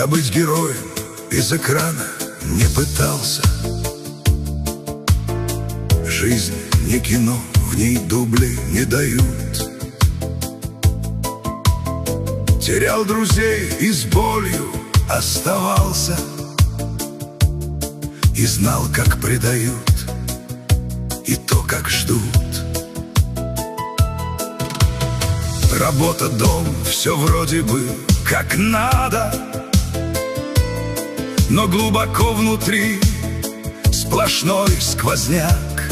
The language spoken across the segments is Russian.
Я быть героем из экрана не пытался. Жизнь не кино, в ней дубли не дают. Терял друзей и с болью оставался, и знал, как предают, и то, как ждут. Работа, дом, все вроде бы как надо, но глубоко внутри сплошной сквозняк.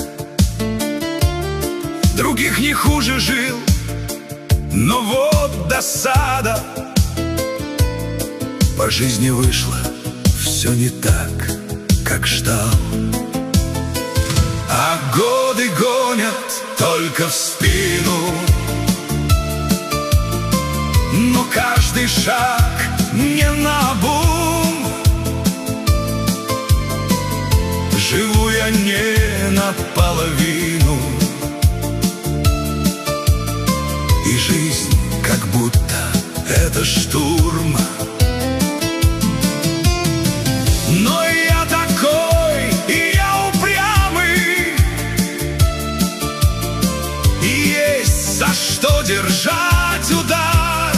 Других не хуже жил, но вот досада. По жизни вышло все не так, как ждал. А годы гонят только в спину, но каждый шаг не наобум. Живу я не наполовину, и жизнь как будто это штурм. Но я такой, и я упрямый, и есть за что держать удар.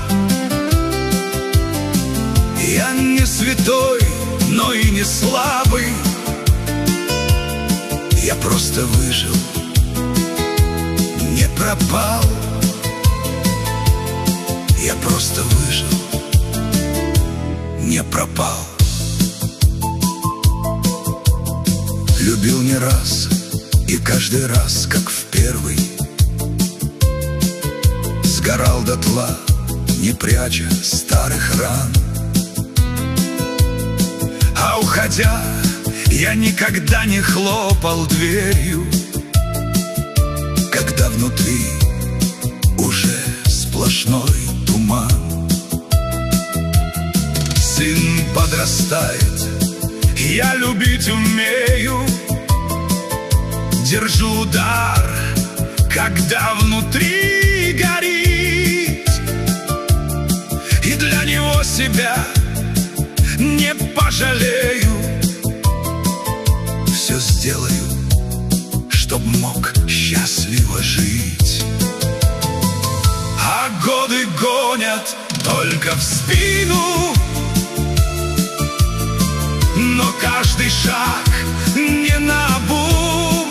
Я не святой, но и не слабый. Я просто выжил, не пропал. Я просто выжил, не пропал. Любил не раз, и каждый раз, как в первый, сгорал дотла, не пряча старых ран. А уходя, я никогда не хлопал дверью, когда внутри уже сплошной туман. Сын подрастает, я любить умею, держу удар, когда внутри горит, и для него себя не пожалею. Все сделаю, чтоб мог счастливо жить. А годы гонят только в спину, но каждый шаг не наобум.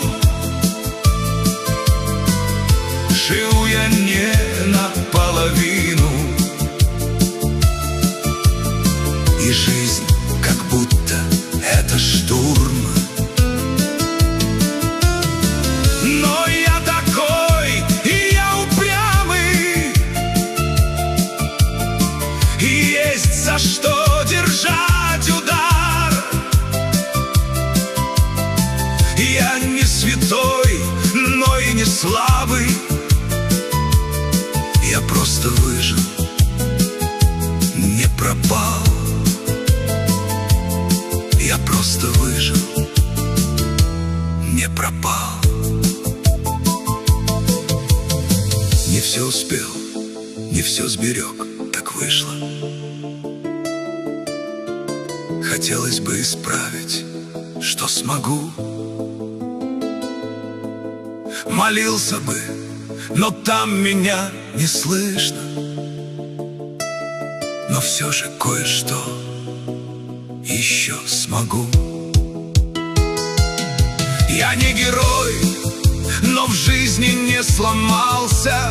Живу я не наполовину, и жизнь как будто это штурм. Но я такой, и я упрямый, и есть за что держать удар. Я не святой, но и не слабый. Я просто выжил, не пропал. Я просто выжил, не пропал. Не все успел, не все сберег, так вышло. Хотелось бы исправить, что смогу. Молился бы, но там меня не слышно. Но все же кое-что еще смогу. Я не герой, но в жизни не сломался,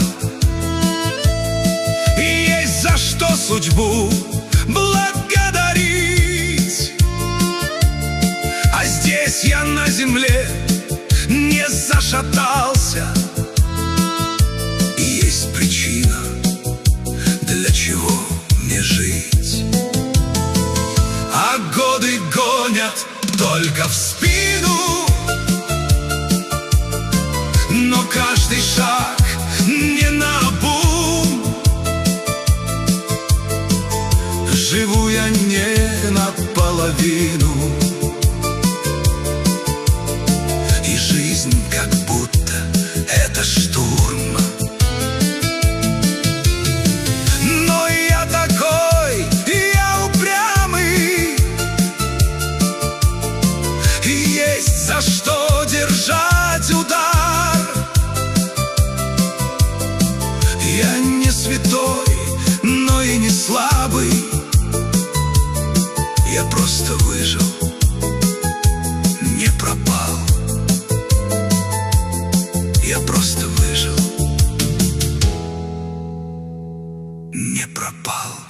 и есть за что судьбу благодарить. А здесь я на земле не зашатался, и есть причина, для чего мне жить. А годы гонят только в спину, но каждый шаг не наобум. Живу я не наполовину, и жизнь как будто это штурм. Но я такой, и я упрямый, просто выжил, не пропал. Я просто выжил, не пропал.